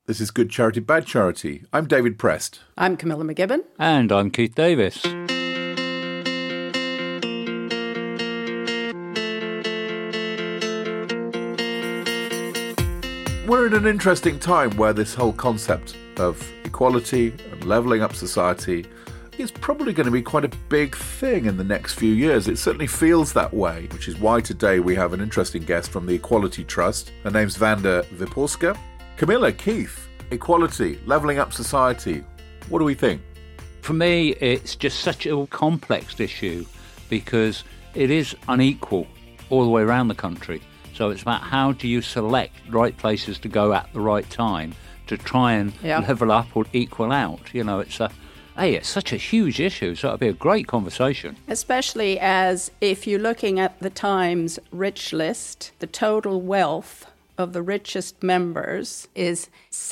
This is Good Charity, Bad Charity. I'm David Prest. I'm Camilla McGibbon. And I'm Keith Davis. We're in an interesting time where this whole concept of equality and levelling up society is probably going to be quite a big thing in the next few years. It certainly feels that way, which is why today we have an interesting guest from the Equality Trust. Her name's Wanda Wypolska. Camilla, Keith, equality, levelling up society. What do we think? For me, it's just such a complex issue because it is unequal all the way around the country. So it's about how do you select the right places to go at the right time to try and level up or equal out. You know, it's such a huge issue, so it'll be a great conversation. Especially as if you're looking at the Times Rich List, the total wealth of the richest members is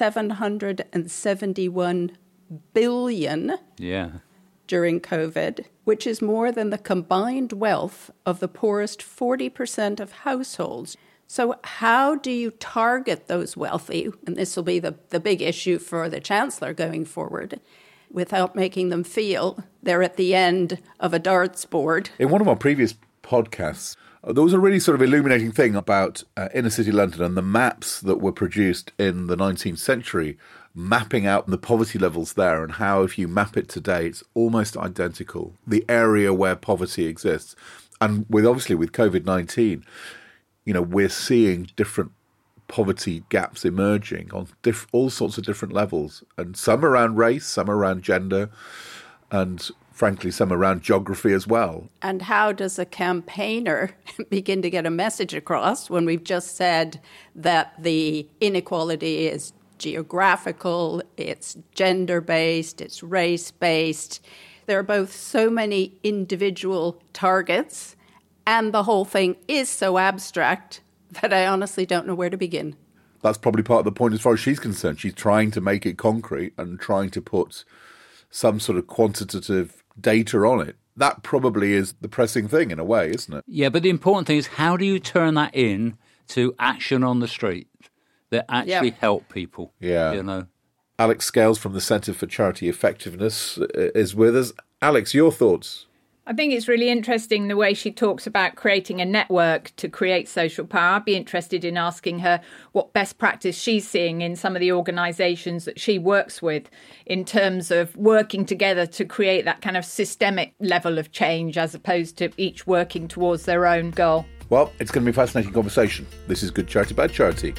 771 billion during COVID, which is more than the combined wealth of the poorest 40% of households. So how do you target those wealthy, and this will be the big issue for the Chancellor going forward, without making them feel they're at the end of a darts board? In one of our previous podcasts, there was a really sort of illuminating thing about inner city London and the maps that were produced in the 19th century, mapping out the poverty levels there and how if you map it today, it's almost identical, the area where poverty exists. And with COVID-19, you know, we're seeing different poverty gaps emerging on all sorts of different levels, and some around race, some around gender, and frankly, some around geography as well. And how does a campaigner begin to get a message across when we've just said that the inequality is geographical, it's gender-based, it's race-based? There are both so many individual targets, and the whole thing is so abstract that I honestly don't know where to begin. That's probably part of the point as far as she's concerned. She's trying to make it concrete and trying to put some sort of quantitative data on it. That probably is the pressing thing in a way, isn't it? Yeah, but the important thing is how do you turn that in to action on the street that actually help people? Yeah. You know. Alex Scales from the Centre for Charity Effectiveness is with us. Alex, your thoughts? I think it's really interesting the way she talks about creating a network to create social power. I'd be interested in asking her what best practice she's seeing in some of the organisations that she works with in terms of working together to create that kind of systemic level of change as opposed to each working towards their own goal. Well, it's going to be a fascinating conversation. This is Good Charity, Bad Charity.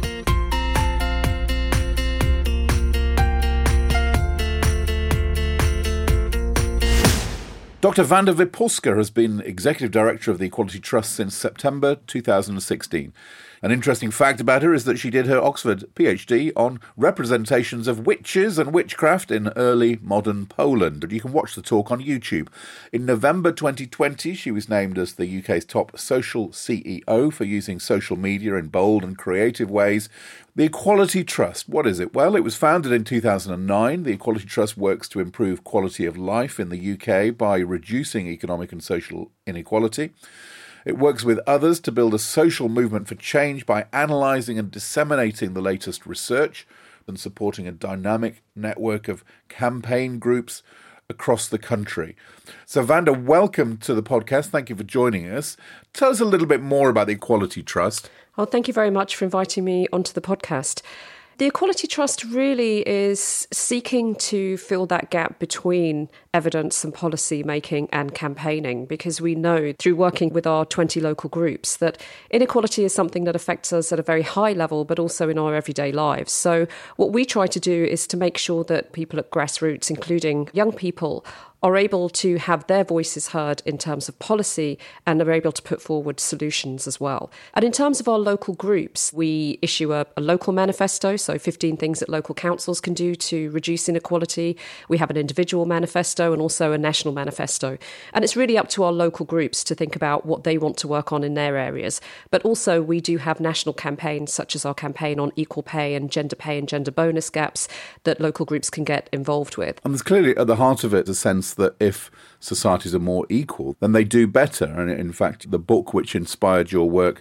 Dr. Wanda Wypolska has been Executive Director of the Equality Trust since September 2016. An interesting fact about her is that she did her Oxford PhD on representations of witches and witchcraft in early modern Poland. And you can watch the talk on YouTube. In November 2020, she was named as the UK's top social CEO for using social media in bold and creative ways. The Equality Trust, what is it? Well, it was founded in 2009. The Equality Trust works to improve quality of life in the UK by reducing economic and social inequality. It works with others to build a social movement for change by analysing and disseminating the latest research and supporting a dynamic network of campaign groups across the country. So, Wanda, welcome to the podcast. Thank you for joining us. Tell us a little bit more about the Equality Trust. Well, thank you very much for inviting me onto the podcast. The Equality Trust really is seeking to fill that gap between evidence and policy making and campaigning, because we know through working with our 20 local groups that inequality is something that affects us at a very high level, but also in our everyday lives. So what we try to do is to make sure that people at grassroots, including young people, are able to have their voices heard in terms of policy and are able to put forward solutions as well. And in terms of our local groups, we issue a local manifesto, so 15 things that local councils can do to reduce inequality. We have an individual manifesto and also a national manifesto. And it's really up to our local groups to think about what they want to work on in their areas. But also we do have national campaigns, such as our campaign on equal pay and gender bonus gaps, that local groups can get involved with. And there's clearly at the heart of it a sense that if societies are more equal, then they do better. And in fact, the book which inspired your work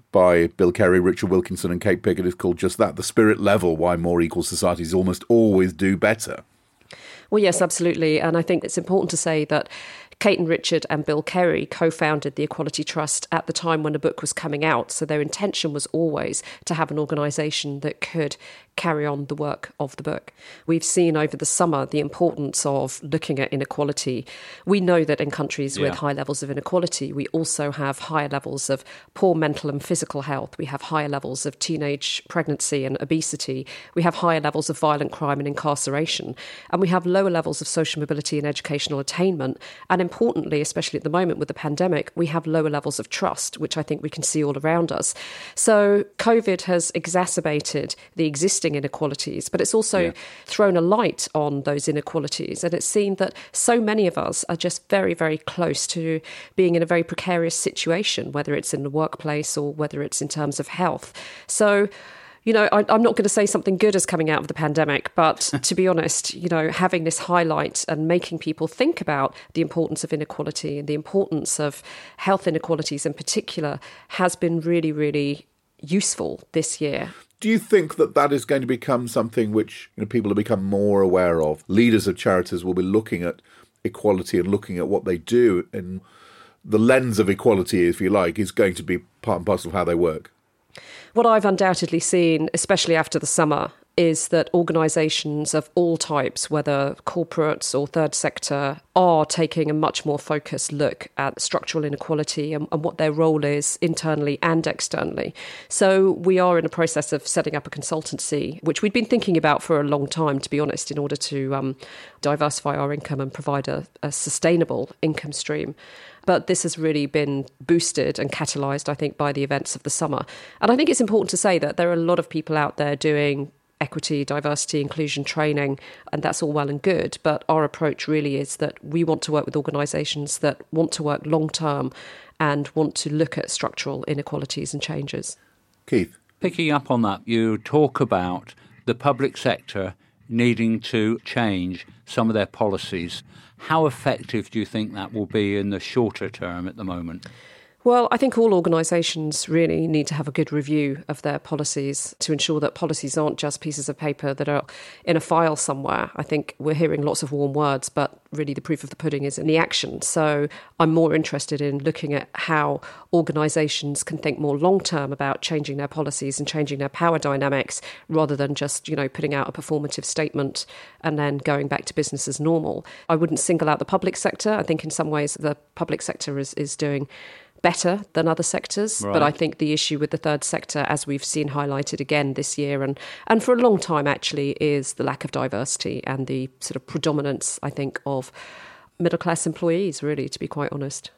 by Bill Kerry, Richard Wilkinson and Kate Pickett is called just that, The Spirit Level, Why More Equal Societies Almost Always Do Better. Well, yes, absolutely. And I think it's important to say that Kate and Richard and Bill Kerry co-founded the Equality Trust at the time when the book was coming out. So their intention was always to have an organisation that could carry on the work of the book. We've seen over the summer the importance of looking at inequality. We know that in countries with high levels of inequality, we also have higher levels of poor mental and physical health. We have higher levels of teenage pregnancy and obesity. We have higher levels of violent crime and incarceration. And we have lower levels of social mobility and educational attainment. And importantly, especially at the moment with the pandemic, we have lower levels of trust, which I think we can see all around us. So COVID has exacerbated the existing inequalities, but it's also thrown a light on those inequalities. And it's seen that so many of us are just very, very close to being in a very precarious situation, whether it's in the workplace or whether it's in terms of health. So, you know, I'm not going to say something good is coming out of the pandemic, but to be honest, you know, having this highlight and making people think about the importance of inequality and the importance of health inequalities in particular has been really, really useful this year. Do you think that that is going to become something which people have become more aware of? Leaders of charities will be looking at equality and looking at what they do, and the lens of equality, if you like, is going to be part and parcel of how they work? What I've undoubtedly seen, especially after the summer, is that organisations of all types, whether corporates or third sector, are taking a much more focused look at structural inequality and what their role is internally and externally. So we are in a process of setting up a consultancy, which we'd been thinking about for a long time, to be honest, in order to diversify our income and provide a sustainable income stream. But this has really been boosted and catalysed, I think, by the events of the summer. And I think it's important to say that there are a lot of people out there doing equity, diversity, inclusion training, and that's all well and good. But our approach really is that we want to work with organisations that want to work long term and want to look at structural inequalities and changes. Keith? Picking up on that, you talk about the public sector needing to change some of their policies. How effective do you think that will be in the shorter term at the moment? Well, I think all organisations really need to have a good review of their policies to ensure that policies aren't just pieces of paper that are in a file somewhere. I think we're hearing lots of warm words, but really the proof of the pudding is in the action. So I'm more interested in looking at how organisations can think more long-term about changing their policies and changing their power dynamics rather than just, putting out a performative statement and then going back to business as normal. I wouldn't single out the public sector. I think in some ways the public sector is doing better than other sectors. Right. But I think the issue with the third sector, as we've seen highlighted again this year and for a long time actually, is the lack of diversity and the sort of predominance, I think, of middle-class employees, really, to be quite honest.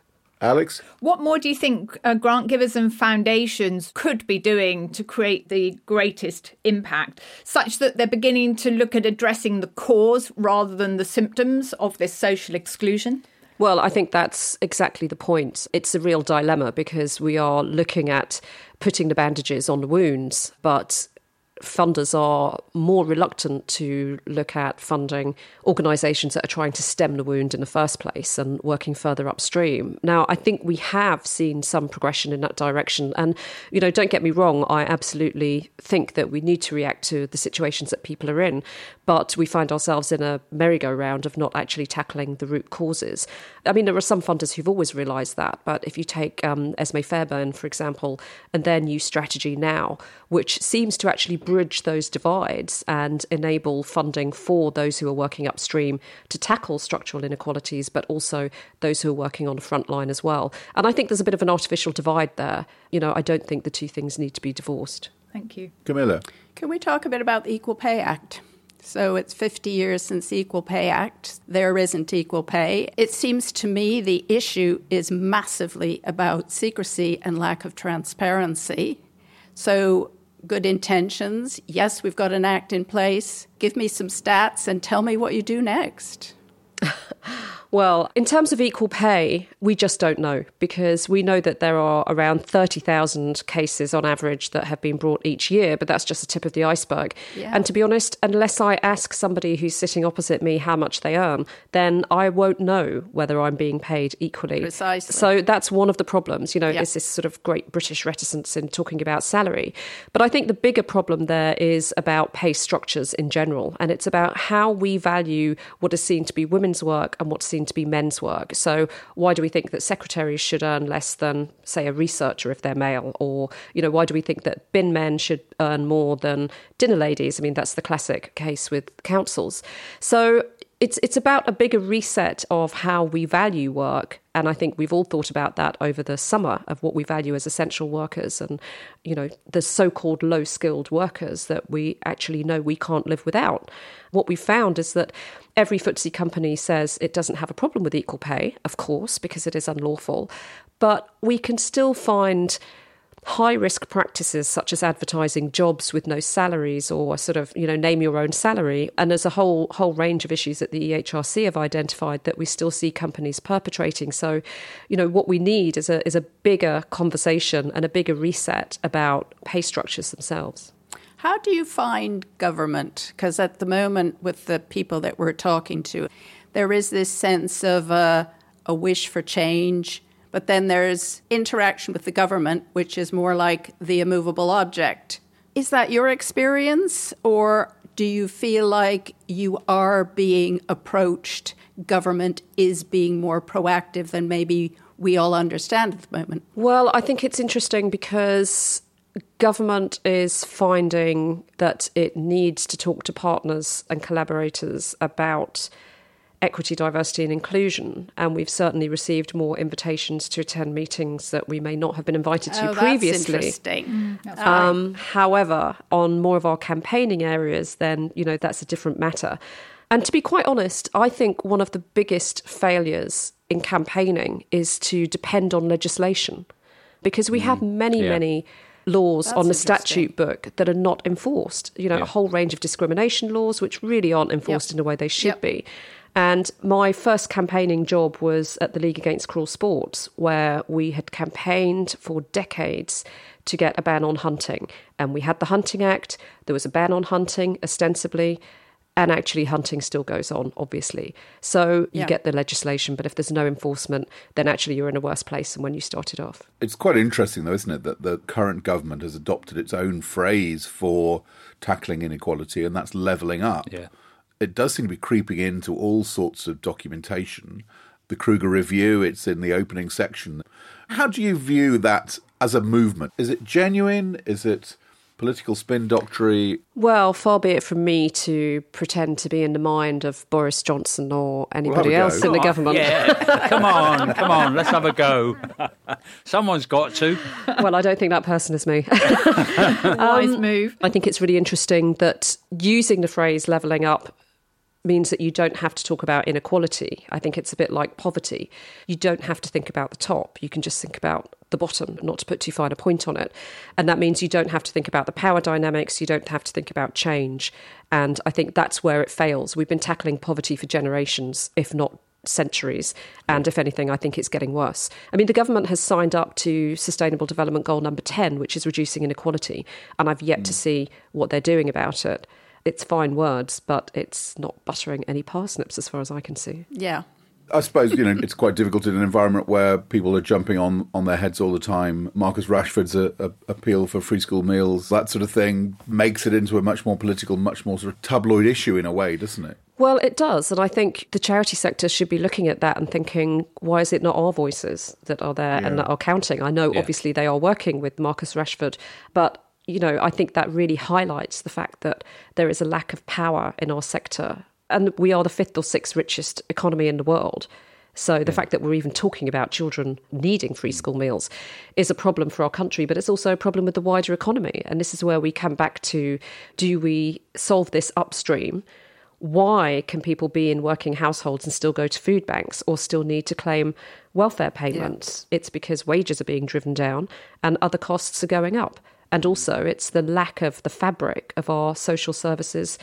Alex? What more do you think grant givers and foundations could be doing to create the greatest impact, such that they're beginning to look at addressing the cause rather than the symptoms of this social exclusion? Well, I think that's exactly the point. It's a real dilemma because we are looking at putting the bandages on the wounds, but funders are more reluctant to look at funding organisations that are trying to stem the wound in the first place and working further upstream. Now, I think we have seen some progression in that direction. And, don't get me wrong, I absolutely think that we need to react to the situations that people are in. But we find ourselves in a merry-go-round of not actually tackling the root causes. I mean, there are some funders who've always realised that. But if you take Esme Fairbairn, for example, and their new strategy now, which seems to actually bridge those divides and enable funding for those who are working upstream to tackle structural inequalities, but also those who are working on the front line as well. And I think there's a bit of an artificial divide there. I don't think the two things need to be divorced. Thank you. Camilla? Can we talk a bit about the Equal Pay Act? So it's 50 years since the Equal Pay Act. There isn't equal pay. It seems to me the issue is massively about secrecy and lack of transparency. So good intentions. Yes, we've got an act in place. Give me some stats and tell me what you do next. Well, in terms of equal pay, we just don't know, because we know that there are around 30,000 cases on average that have been brought each year, but that's just the tip of the iceberg. Yeah. And to be honest, unless I ask somebody who's sitting opposite me how much they earn, then I won't know whether I'm being paid equally. Precisely. So that's one of the problems, Yeah. is this sort of great British reticence in talking about salary. But I think the bigger problem there is about pay structures in general, and it's about how we value what is seen to be women's work and what's seen to be men's work. So why do we think that secretaries should earn less than, say, a researcher if they're male? Or, why do we think that bin men should earn more than dinner ladies? I mean, that's the classic case with councils. So it's about a bigger reset of how we value work. And I think we've all thought about that over the summer, of what we value as essential workers and, the so-called low-skilled workers that we actually know we can't live without. What we found is that every FTSE company says it doesn't have a problem with equal pay, of course, because it is unlawful. But we can still find high-risk practices such as advertising jobs with no salaries, or sort of, name your own salary. And there's a whole range of issues that the EHRC have identified that we still see companies perpetrating. So, what we need is a bigger conversation and a bigger reset about pay structures themselves. How do you find government? Because at the moment, with the people that we're talking to, there is this sense of a wish for change. But then there's interaction with the government, which is more like the immovable object. Is that your experience, or do you feel like you are being approached? Government is being more proactive than maybe we all understand at the moment? Well, I think it's interesting because government is finding that it needs to talk to partners and collaborators about equity, diversity and inclusion. And we've certainly received more invitations to attend meetings that we may not have been invited to previously. That's interesting. However, on more of our campaigning areas, then, that's a different matter. And to be quite honest, I think one of the biggest failures in campaigning is to depend on legislation, because we have many laws on the statute book that are not enforced. A whole range of discrimination laws which really aren't enforced in the way they should be. And my first campaigning job was at the League Against Cruel Sports, where we had campaigned for decades to get a ban on hunting. And we had the Hunting Act, there was a ban on hunting, ostensibly, and actually hunting still goes on, obviously. So you get the legislation, but if there's no enforcement, then actually you're in a worse place than when you started off. It's quite interesting, though, isn't it, that the current government has adopted its own phrase for tackling inequality, and that's levelling up. Yeah. It does seem to be creeping into all sorts of documentation. The Kruger Review, it's in the opening section. How do you view that as a movement? Is it genuine? Is it political spin doctrine? Well, far be it from me to pretend to be in the mind of Boris Johnson or anybody else in the government. Yeah. Come on, let's have a go. Someone's got to. Well, I don't think that person is me. Wise move. I think it's really interesting that using the phrase levelling up means that you don't have to talk about inequality. I think it's a bit like poverty. You don't have to think about the top. You can just think about the bottom, not to put too fine a point on it. And that means you don't have to think about the power dynamics. You don't have to think about change. And I think that's where it fails. We've been tackling poverty for generations, if not centuries. And if anything, I think it's getting worse. I mean, the government has signed up to Sustainable Development Goal number 10, which is reducing inequality. And I've yet to see what they're doing about it. It's fine words, but it's not buttering any parsnips as far as I can see. Yeah. I suppose, it's quite difficult in an environment where people are jumping on their heads all the time. Marcus Rashford's appeal for free school meals, that sort of thing, makes it into a much more political, much more sort of tabloid issue in a way, doesn't it? Well, it does. And I think the charity sector should be looking at that and thinking, why is it not our voices that are there and that are counting? I know, obviously, they are working with Marcus Rashford, but I think that really highlights the fact that there is a lack of power in our sector. And we are the 5th or 6th richest economy in the world. So the fact that we're even talking about children needing free school meals is a problem for our country, but it's also a problem with the wider economy. And this is where we come back to, do we solve this upstream? Why can people be in working households and still go to food banks or still need to claim welfare payments? Yeah. It's because wages are being driven down and other costs are going up. And also it's the lack of the fabric of our social services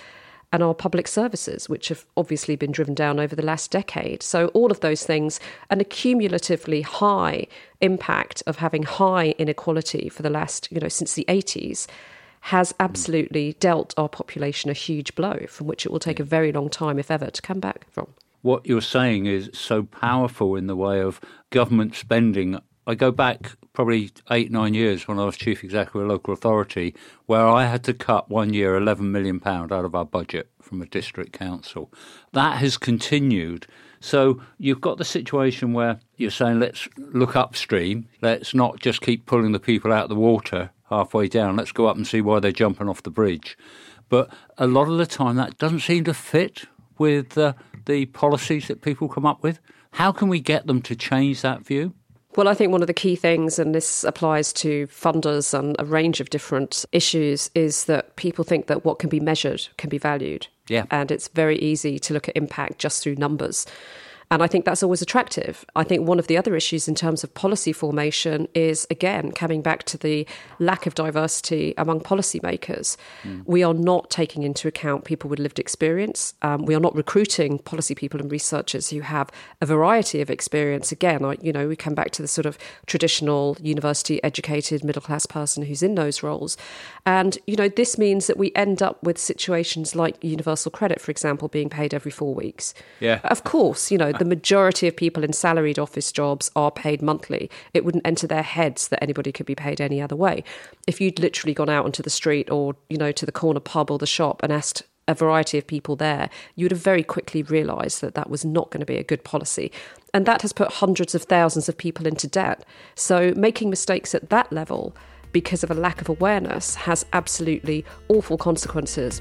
and our public services, which have obviously been driven down over the last decade. So all of those things, and a cumulatively high impact of having high inequality for the last, since the 80s, has absolutely dealt our population a huge blow from which it will take a very long time, if ever, to come back from. What you're saying is so powerful in the way of government spending. I go back probably 8-9 years when I was chief executive of a local authority, where I had to cut one year £11 million out of our budget from a district council. That has continued. So you've got the situation where you're saying, let's look upstream. Let's not just keep pulling the people out of the water halfway down. Let's go up and see why they're jumping off the bridge. But a lot of the time that doesn't seem to fit with the policies that people come up with. How can we get them to change that view? Well, I think one of the key things, and this applies to funders and a range of different issues, is that people think that what can be measured can be valued. Yeah. And it's very easy to look at impact just through numbers. And I think that's always attractive. I think one of the other issues in terms of policy formation is, again, coming back to the lack of diversity among policymakers. We are not taking into account people with lived experience. We are not recruiting policy people and researchers who have a variety of experience. Again, we come back to the sort of traditional university-educated middle-class person who's in those roles. And, this means that we end up with situations like universal credit, for example, being paid every 4 weeks. Yeah. Of course, the majority of people in salaried office jobs are paid monthly. It wouldn't enter their heads that anybody could be paid any other way. If you'd literally gone out onto the street or, to the corner pub or the shop and asked a variety of people there, you would have very quickly realised that that was not going to be a good policy. And that has put hundreds of thousands of people into debt. So making mistakes at that level because of a lack of awareness has absolutely awful consequences.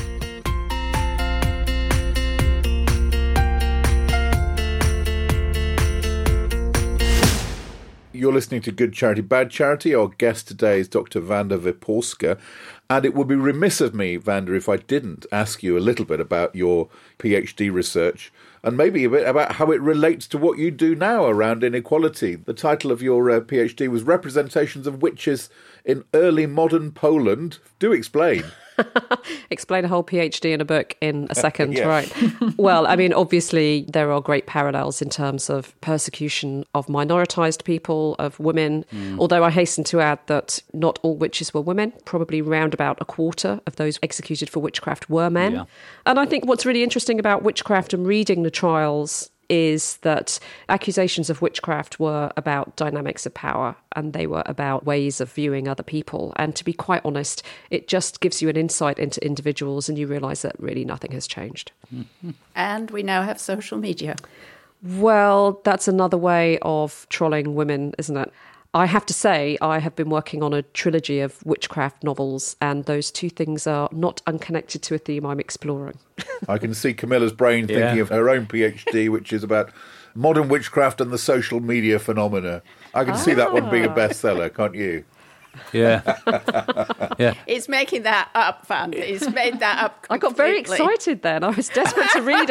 You're listening to Good Charity, Bad Charity. Our guest today is Dr. Wanda Wypolska. And it would be remiss of me, Wanda, if I didn't ask you a little bit about your PhD research and maybe a bit about how it relates to what you do now around inequality. The title of your PhD was Representations of Witches in Early Modern Poland. Do explain. Explain a whole PhD in a book in a second, Yes. Right? Well, obviously there are great parallels in terms of persecution of minoritized people, of women, although I hasten to add that not all witches were women. Probably round about a quarter of those executed for witchcraft were men. Yeah. And I think what's really interesting about witchcraft and reading the trials is that accusations of witchcraft were about dynamics of power and they were about ways of viewing other people. And to be quite honest, it just gives you an insight into individuals and you realise that really nothing has changed. And we now have social media. Well, that's another way of trolling women, isn't it? I have to say, I have been working on a trilogy of witchcraft novels, and those two things are not unconnected to a theme I'm exploring. I can see Camilla's brain thinking of her own PhD, which is about modern witchcraft and the social media phenomena. I can see that one being a bestseller, can't you? Yeah. Yeah. He's making that up, Van. He's made that up completely. I got very excited then. I was desperate to read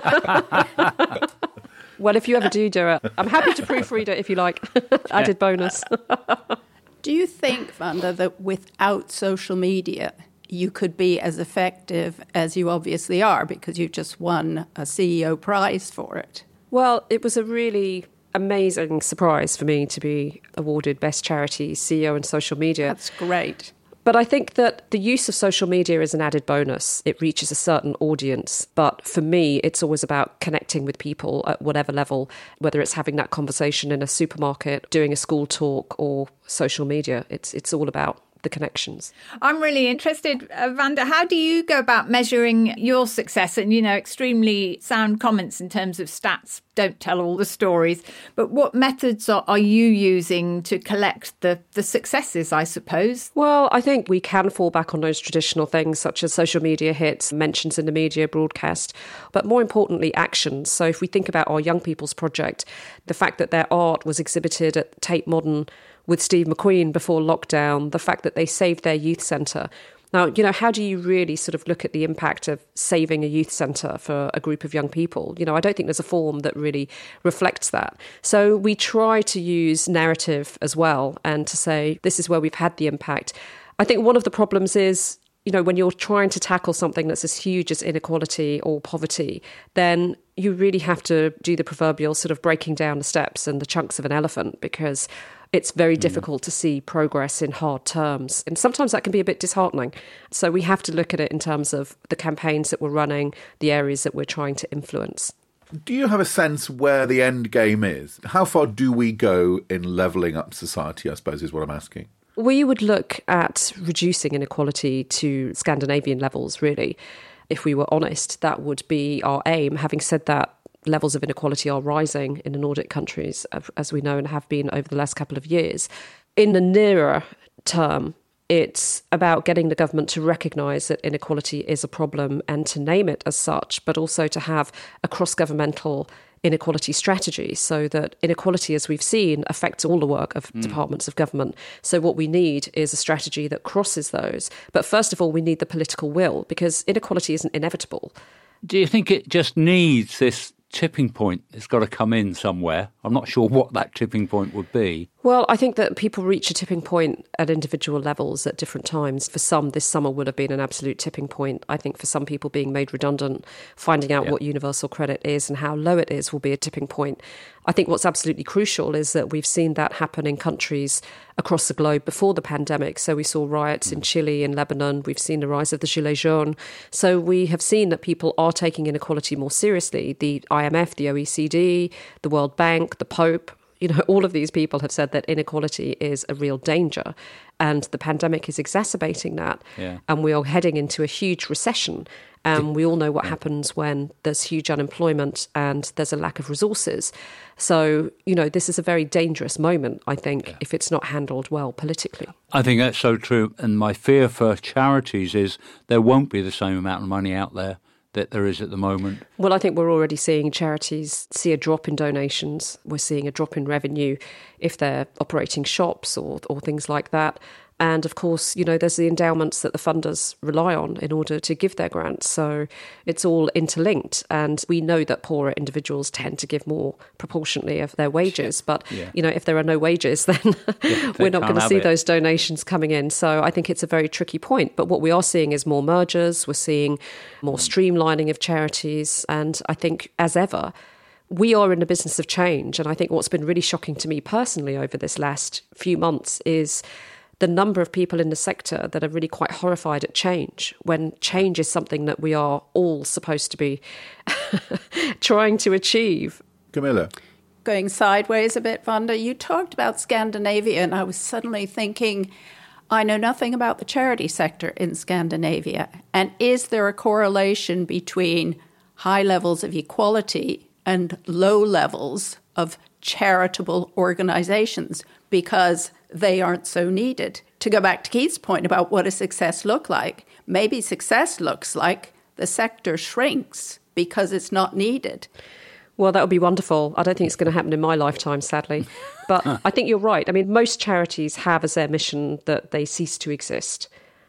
it. Well, if you ever do it, I'm happy to proofread it if you like. Added bonus. Do you think, Wanda, that without social media, you could be as effective as you obviously are because you just won a CEO prize for it? Well, it was a really amazing surprise for me to be awarded Best Charity CEO in Social Media. That's great. But I think that the use of social media is an added bonus. It reaches a certain audience. But for me, it's always about connecting with people at whatever level, whether it's having that conversation in a supermarket, doing a school talk, or social media. It's all about the connections. I'm really interested, Wanda, how do you go about measuring your success? And, extremely sound comments in terms of stats don't tell all the stories. But what methods are you using to collect the successes, I suppose? Well, I think we can fall back on those traditional things such as social media hits, mentions in the media, broadcast, but more importantly, actions. So if we think about our Young People's Project, the fact that their art was exhibited at Tate Modern with Steve McQueen before lockdown, the fact that they saved their youth centre. Now, how do you really sort of look at the impact of saving a youth centre for a group of young people? I don't think there's a form that really reflects that. So we try to use narrative as well and to say, this is where we've had the impact. I think one of the problems is when you're trying to tackle something that's as huge as inequality or poverty, then you really have to do the proverbial sort of breaking down the steps and the chunks of an elephant, because it's very difficult to see progress in hard terms. And sometimes that can be a bit disheartening. So we have to look at it in terms of the campaigns that we're running, the areas that we're trying to influence. Do you have a sense where the end game is? How far do we go in levelling up society, I suppose, is what I'm asking. We would look at reducing inequality to Scandinavian levels, really. If we were honest, that would be our aim. Having said that, levels of inequality are rising in the Nordic countries, as we know, and have been over the last couple of years. In the nearer term, it's about getting the government to recognise that inequality is a problem and to name it as such, but also to have a cross-governmental inequality strategy, so that inequality, as we've seen, affects all the work of departments of government. So what we need is a strategy that crosses those. But first of all, we need the political will, because inequality isn't inevitable. Do you think it just needs this tipping point? It's got to come in somewhere. I'm not sure what that tipping point would be. Well, I think that people reach a tipping point at individual levels at different times. For some, this summer would have been an absolute tipping point. I think for some people, being made redundant, finding out what universal credit is and how low it is will be a tipping point. I think what's absolutely crucial is that we've seen that happen in countries across the globe before the pandemic. So we saw riots in Chile, in Lebanon. We've seen the rise of the Gilets jaunes. So we have seen that people are taking inequality more seriously. The IMF, the OECD, the World Bank, the Pope, all of these people have said that inequality is a real danger, and the pandemic is exacerbating that. Yeah. And we are heading into a huge recession. And we all know what happens when there's huge unemployment and there's a lack of resources. So, this is a very dangerous moment, I think, if it's not handled well politically. I think that's so true. And my fear for charities is there won't be the same amount of money out there that there is at the moment. Well, I think we're already seeing charities see a drop in donations. We're seeing a drop in revenue if they're operating shops or things like that. And of course, there's the endowments that the funders rely on in order to give their grants. So it's all interlinked. And we know that poorer individuals tend to give more proportionately of their wages. But, if there are no wages, then we're not going to see those donations coming in. So I think it's a very tricky point. But what we are seeing is more mergers. We're seeing more streamlining of charities. And I think, as ever, we are in the business of change. And I think what's been really shocking to me personally over this last few months is the number of people in the sector that are really quite horrified at change, when change is something that we are all supposed to be trying to achieve. Camilla? Going sideways a bit, Wanda, you talked about Scandinavia, and I was suddenly thinking, I know nothing about the charity sector in Scandinavia. And is there a correlation between high levels of equality and low levels of charitable organizations? Because they aren't so needed. To go back to Keith's point about what does success look like, maybe success looks like the sector shrinks because it's not needed. Well, that would be wonderful. I don't think it's going to happen in my lifetime, sadly. But I think you're right. I mean, most charities have as their mission that they cease to exist.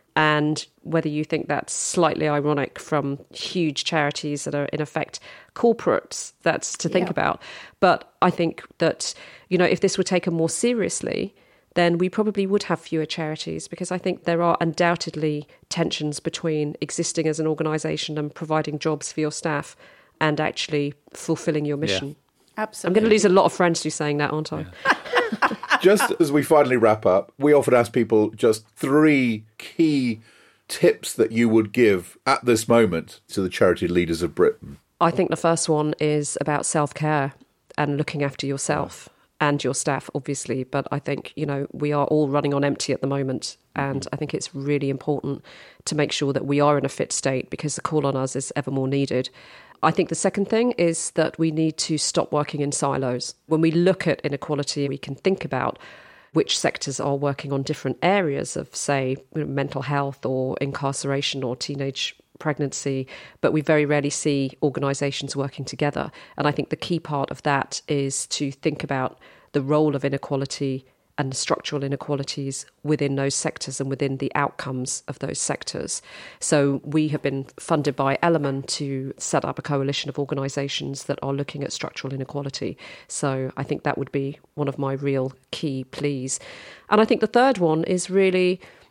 And whether you think that's slightly ironic from huge charities that are, in effect, corporates, that's to think about. But I think that, if this were taken more seriously, then we probably would have fewer charities, because I think there are undoubtedly tensions between existing as an organisation and providing jobs for your staff and actually fulfilling your mission. Yeah. Absolutely. I'm going to lose a lot of friends through saying that, aren't I? Yeah. Just as we finally wrap up, we often ask people just 3 key tips that you would give at this moment to the charity leaders of Britain. I think the first one is about self-care and looking after yourself. And your staff, obviously. But I think, we are all running on empty at the moment. And I think it's really important to make sure that we are in a fit state, because the call on us is ever more needed. I think the second thing is that we need to stop working in silos. When we look at inequality, we can think about which sectors are working on different areas of, say, mental health or incarceration or teenage pregnancy, but we very rarely see organisations working together. And I think the key part of that is to think about the role of inequality and the structural inequalities within those sectors and within the outcomes of those sectors. So we have been funded by Ellerman to set up a coalition of organisations that are looking at structural inequality. So I think that would be one of my real key pleas. And I think the third one is really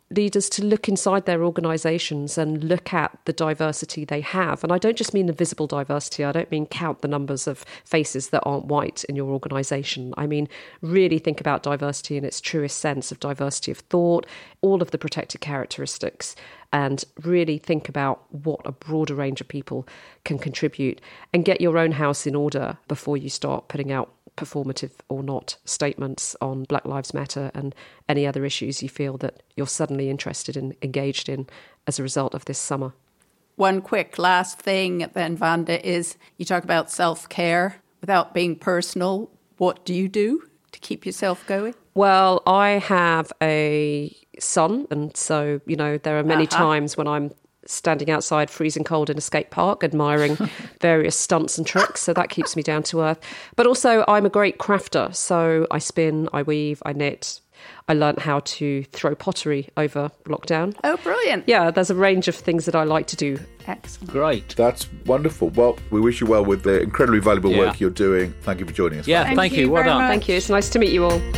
leaders to look inside their organisations and look at the diversity they have. And I don't just mean the visible diversity. I don't mean count the numbers of faces that aren't white in your organisation. I mean, really think about diversity in its truest sense of diversity of thought, all of the protected characteristics, and really think about what a broader range of people can contribute, and get your own house in order before you start putting out performative or not statements on Black Lives Matter and any other issues you feel that you're suddenly interested in, engaged in as a result of this summer. One quick last thing then, Vanda, is you talk about self-care without being personal. What do you do to keep yourself going? Well, I have a son, and so, there are many times when I'm standing outside freezing cold in a skate park admiring various stunts and tricks, so that keeps me down to earth. But also I'm a great crafter, so I spin, I weave, I knit. I learnt how to throw pottery over lockdown. Oh, brilliant. Yeah, there's a range of things that I like to do. Excellent. Great. That's wonderful. Well, we wish you well with the incredibly valuable work you're doing. Thank you for joining us. Yeah, thank you. Well done. Thank you. It's nice to meet you all.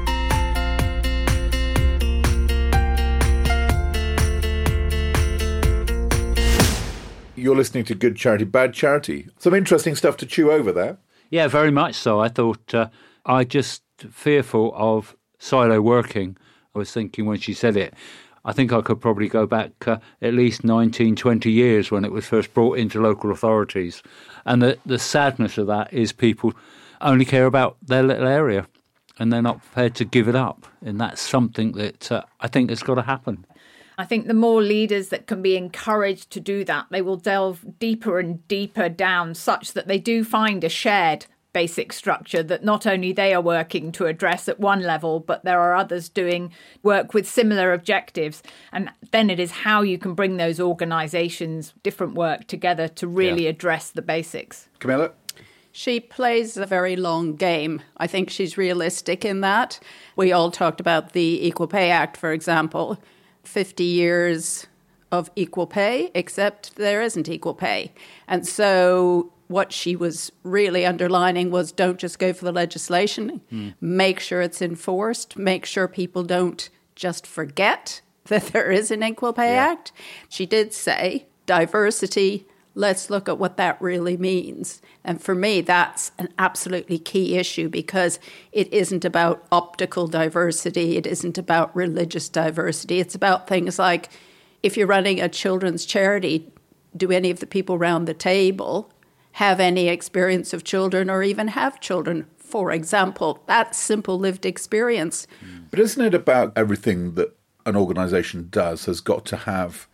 You're listening to Good Charity, Bad Charity. Some interesting stuff to chew over there. Yeah, very much so. I thought I just fearful of silo working. I was thinking when she said it, I think I could probably go back at least 19, 20 years when it was first brought into local authorities. And the sadness of that is people only care about their little area and they're not prepared to give it up. And that's something that I think has got to happen. I think the more leaders that can be encouraged to do that, they will delve deeper and deeper down such that they do find a shared basic structure that not only they are working to address at one level, but there are others doing work with similar objectives. And then it is how you can bring those organisations, different work together to really address the basics. Camilla? She plays a very long game. I think she's realistic in that. We all talked about the Equal Pay Act, for example. 50 years of equal pay, except there isn't equal pay. And so what she was really underlining was don't just go for the legislation, make sure it's enforced, make sure people don't just forget that there is an Equal Pay Act. She did say diversity, let's look at what that really means. And for me, that's an absolutely key issue because it isn't about optical diversity. It isn't about religious diversity. It's about things like if you're running a children's charity, do any of the people around the table have any experience of children or even have children, for example? That's simple lived experience. But isn't it about everything that an organisation does has got to have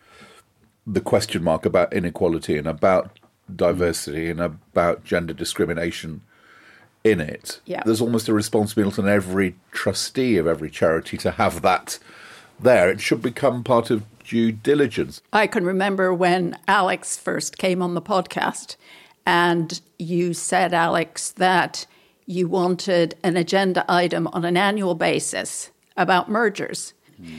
the question mark about inequality and about diversity and about gender discrimination in it? Yeah. There's almost a responsibility on every trustee of every charity to have that there. It should become part of due diligence. I can remember when Alex first came on the podcast and you said, Alex, that you wanted an agenda item on an annual basis about mergers.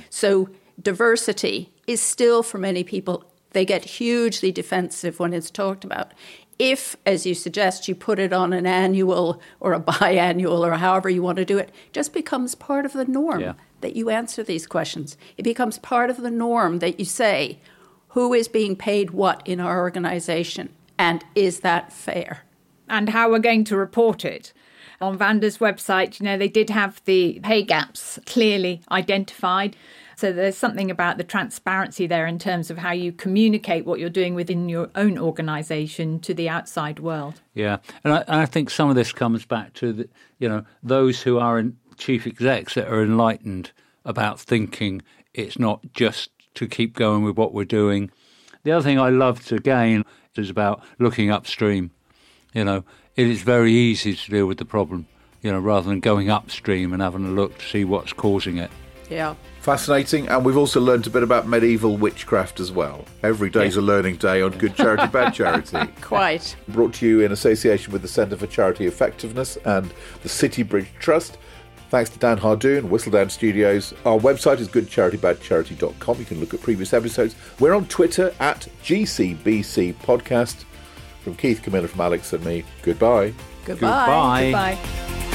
So diversity is still, for many people, they get hugely defensive when it's talked about. If, as you suggest, you put it on an annual or a biannual or however you want to do it, it just becomes part of the norm that you answer these questions. It becomes part of the norm that you say, who is being paid what in our organisation, and is that fair? And how we're going to report it. On Vanda's website, they did have the pay gaps clearly identified. So there's something about the transparency there in terms of how you communicate what you're doing within your own organisation to the outside world. Yeah, and I think some of this comes back to those who are in chief execs that are enlightened about thinking it's not just to keep going with what we're doing. The other thing I loved again is about looking upstream. It is very easy to deal with the problem, rather than going upstream and having a look to see what's causing it. Yeah. Fascinating, and we've also learned a bit about medieval witchcraft as well. Every day's a learning day on Good Charity, Bad Charity. Quite. Brought to you in association with the Centre for Charity Effectiveness and the City Bridge Trust. Thanks to Dan Hardoon, Whistledown Studios. Our website is goodcharitybadcharity.com. You can look at previous episodes. We're on Twitter at GCBC Podcast. From Keith, Camilla, from Alex and me, goodbye. Goodbye. Goodbye. Goodbye.